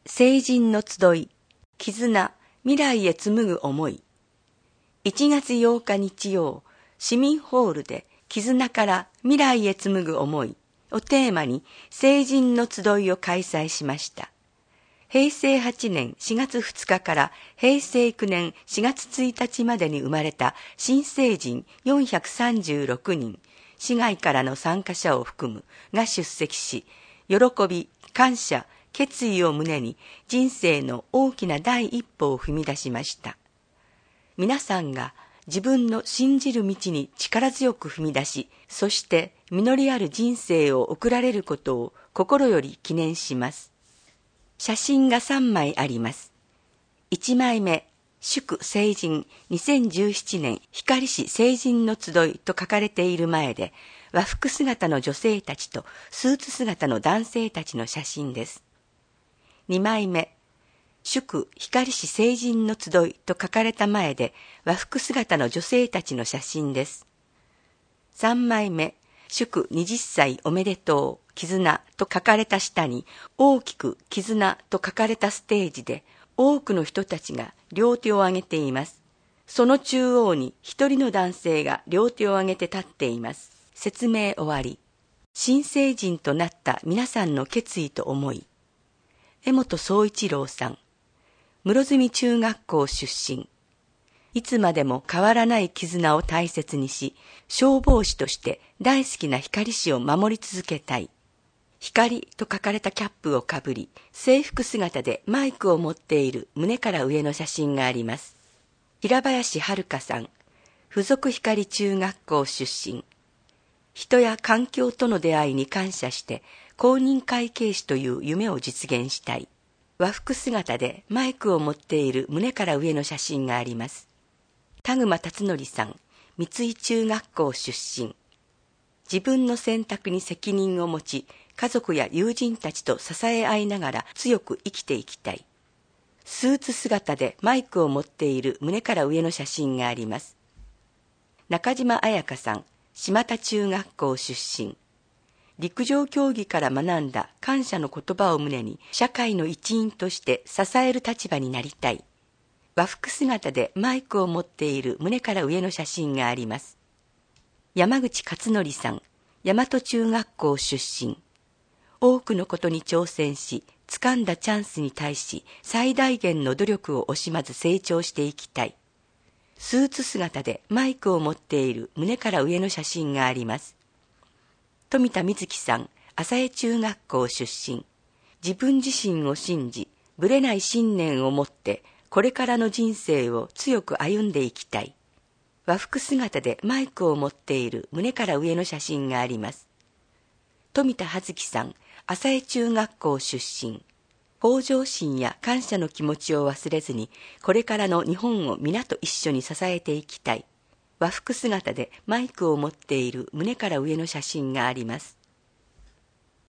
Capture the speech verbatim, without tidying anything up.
成人の集い、絆、未来へ紡ぐ思い。いちがつようか日曜、市民ホールで絆から未来へ紡ぐ思いをテーマに成人の集いを開催しました。へいせいはちねんしがつふつかからへいせいきゅうねんしがつついたちまでに生まれた新成人よんひゃくさんじゅうろくにん、市外からの参加者を含むが出席し、喜び、感謝、決意を胸に人生の大きな第一歩を踏み出しました。皆さんが自分の信じる道に力強く踏み出し、そして実りある人生を送られることを心より記念します。写真がさんまいあります。いちまいめ、祝成人にせんじゅうななねん光市成人の集いと書かれている前で、和服姿の女性たちとスーツ姿の男性たちの写真です。にまいめ、祝光市成人の集いと書かれた前で和服姿の女性たちの写真です。さんまいめ、祝はたちおめでとう、絆と書かれた下に大きく絆と書かれたステージで多くの人たちが両手を挙げています。その中央に一人の男性が両手を挙げて立っています。説明終わり。新成人となった皆さんの決意と思い。江本総一郎さん、室積中学校出身。いつまでも変わらない絆を大切にし、消防士として大好きな光市を守り続けたい。光と書かれたキャップをかぶり、制服姿でマイクを持っている胸から上の写真があります。平林遥さん、附属光中学校出身。人や環境との出会いに感謝して、公認会計士という夢を実現したい。和服姿でマイクを持っている胸から上の写真があります。田熊達則さん、三井中学校出身。自分の選択に責任を持ち、家族や友人たちと支え合いながら強く生きていきたい。スーツ姿でマイクを持っている胸から上の写真があります。中島彩香さん、島田中学校出身。陸上競技から学んだ感謝の言葉を胸に社会の一員として支える立場になりたい。和服姿でマイクを持っている胸から上の写真があります。山口勝則さん、大和中学校出身。多くのことに挑戦し、掴んだチャンスに対し最大限の努力を惜しまず成長していきたい。スーツ姿でマイクを持っている胸から上の写真があります。富田瑞希さん、浅江中学校出身。自分自身を信じ、ぶれない信念を持って、これからの人生を強く歩んでいきたい。和服姿でマイクを持っている胸から上の写真があります。富田葉月さん、浅江中学校出身。向上心や感謝の気持ちを忘れずに、これからの日本を皆と一緒に支えていきたい。和服姿でマイクを持っている胸から上の写真があります。